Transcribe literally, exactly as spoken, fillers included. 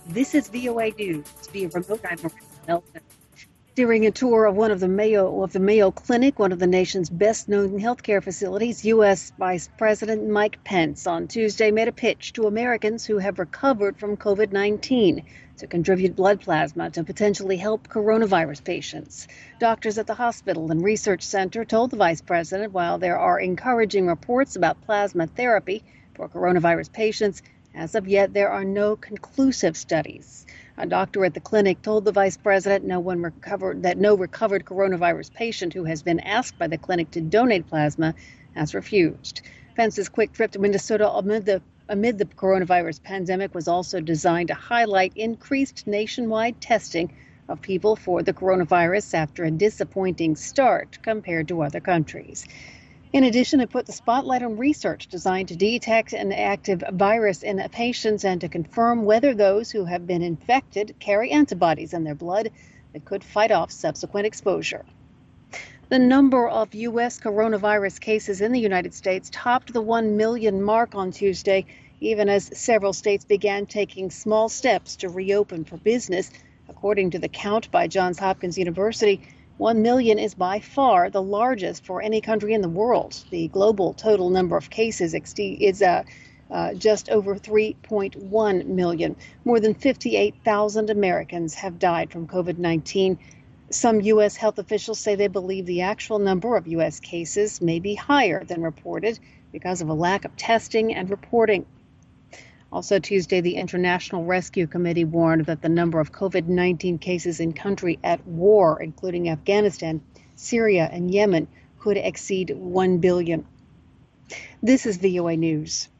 This is V O A News via remote. I'm Maria Nelson. During a tour of one of the Mayo of the Mayo Clinic, one of the nation's best-known healthcare facilities, U S. Vice President Mike Pence on Tuesday made a pitch to Americans who have recovered from COVID nineteen to contribute blood plasma to potentially help coronavirus patients. Doctors at the hospital and research center told the vice president while there are encouraging reports about plasma therapy for coronavirus patients, as of yet, there are no conclusive studies. A doctor at the clinic told the vice president no one recovered that no recovered coronavirus patient who has been asked by the clinic to donate plasma has refused. Pence's quick trip to Minnesota amid the amid the coronavirus pandemic was also designed to highlight increased nationwide testing of people for the coronavirus after a disappointing start compared to other countries. In addition, it put the spotlight on research designed to detect an active virus in patients and to confirm whether those who have been infected carry antibodies in their blood that could fight off subsequent exposure. The number of U S coronavirus cases in the United States topped the one million mark on Tuesday, even as several states began taking small steps to reopen for business. According to the count by Johns Hopkins University, one million is by far the largest for any country in the world. The global total number of cases is uh, uh, just over three point one million. More than fifty-eight thousand Americans have died from COVID nineteen. Some U S health officials say they believe the actual number of U S cases may be higher than reported because of a lack of testing and reporting. Also Tuesday, the International Rescue Committee warned that the number of COVID nineteen cases in countries at war, including Afghanistan, Syria, and Yemen, could exceed one billion. This is V O A News.